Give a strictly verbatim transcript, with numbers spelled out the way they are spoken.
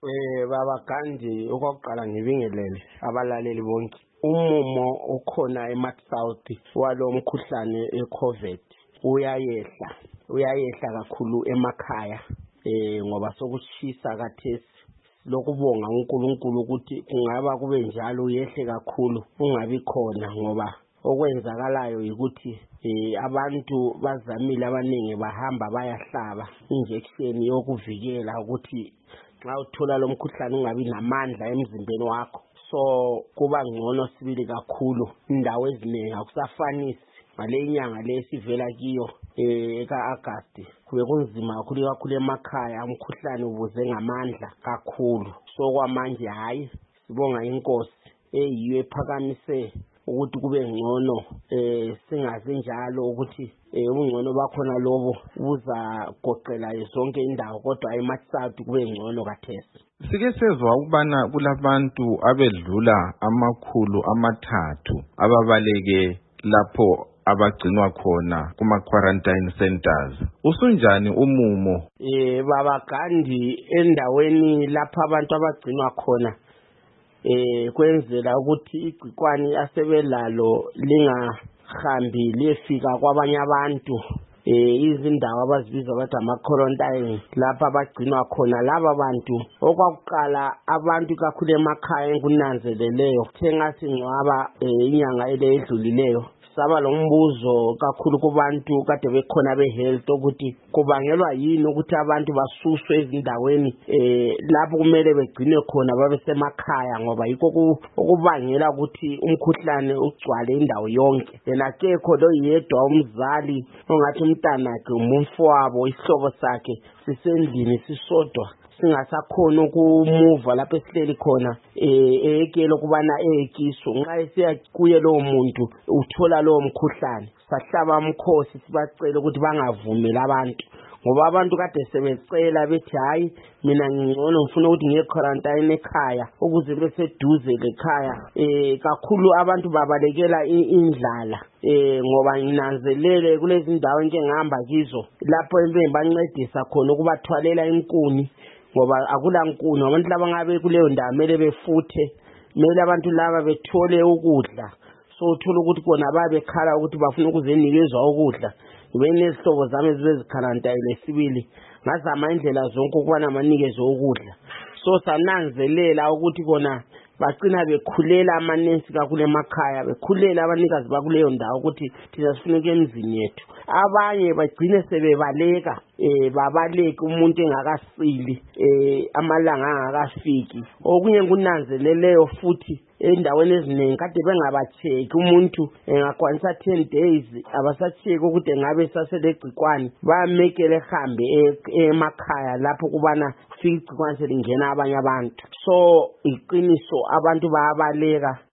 Eh baba Gandhi okokuqala ngibingelele abalaleli bonke. Umumo okhona eMark South walomkhuhlane eCovid uyayehla. Uyayehla kakhulu emakhaya eh ngoba sokushisa kathesi. Lokubonga uNkulunkulu ukuthi kungaba kube njalo uyehle kakhulu ungabi khona ngoba okwenzakalayo ukuthi eh abantu bazamile abaningi bahamba bayahlaba injection yokuvikela ukuthi nxa uthola lo mkhuhlane ungabi namandla emzimbeni wakho. So kuba ngcono sibili kakhulu indawo eziningi akusafanisi ngale inyanga lesivela kiyo eh kaAugust kube kunzima kakhulu kakhulu emakhaya umkhuhlane ubuze ngamandla kakhulu. So kwamanje hayi sibonga inkosi eyiyo ephakamise ukuthi kube ngcono eh singaze njalo ukuthi eh ungcono bakhona lobo uzagoqela zonke indawo kodwa eMatsatu kube ngcono kathesi. Sike sezwa ukubana kulabantu abedlula amakhulu amathathu ababaleke lapho abagcinwa khona kuma quarantine centers. Usunjani umumo? Eh baba Gandhi endaweni lapha abantu abagcinwa khona eh kwenzela ukuthi igcikwani asebelalo lingahambi lefika kwabanye abantu eh izindawo abazibiza bathi ama quarantine lapha abagcinwa khona laba bantu okwakuqala abantu kakhulu emakhaya enkunanzeleleyo thenga singcwaba inyanga ele edlulileyo saba lombuzo kakhulu kubantu kade bekhona behealth ukuthi kubangelwa yini ukuthi abantu basuswe ezindaweni eh lapho kumele begcine khona babe semakhaya ngoba yikho ukubangela ukuthi umkhuhlane ugcwale indawo yonke. Yena kekho lo yedwa umzali ongathi umntana wakhe umfowabo isihlobo sakhe sisendlini sisodwa singasakhona ukumuva lapho esihleli khona eh ekelo kubana ekiso nxa esiya kuye lo muntu uthola lo mkhuhlane sahlaba umkhosi sibacela ukuthi bangavumeli abantu ngoba abantu kade sebecela bethi hayi mina ngingcono ngifuna ukuthi ngiye quarantine ekhaya ukuze beseduze lekhaya eh kakhulu abantu babalekela indlala eh ngoba nginanzelele kulezi ndawo nke ngihamba kizo lapho embe bancedisa khona ukubathwalela inkuni ngoba akula nkuni abantu laba ngabe kuleyo ndawo mele befuthe mele abantu laba bethole ukudla. So uthola ukuthi kona babekhala ukuthi bafuna ukuzenikezwa ukudla benezihlobo zami ezibezikharantayile sibili ngazama indlela zonke ukubana manikezwe ukudla. So sananzelela ukuthi kona bagcina bekhulela amanensi kakhulu emakhaya bekhulela abanikazi bakuleyo ndawo ukuthi thina sifuneke emzini yethu. Abanye bagcine sebebaleka eh babaleka umuntu engakasili eh amalanga angakafiki. Okunye kunanzeleleyo futhi endaweni eziningi kade bengabacheki umuntu engakwanisa ten days abasacheki ukuthi engabe saselegcikwani bamekele ehambe emakhaya lapho kubana fika igcikwani selingena abanye abantu. So iqiniso abantu bayabaleka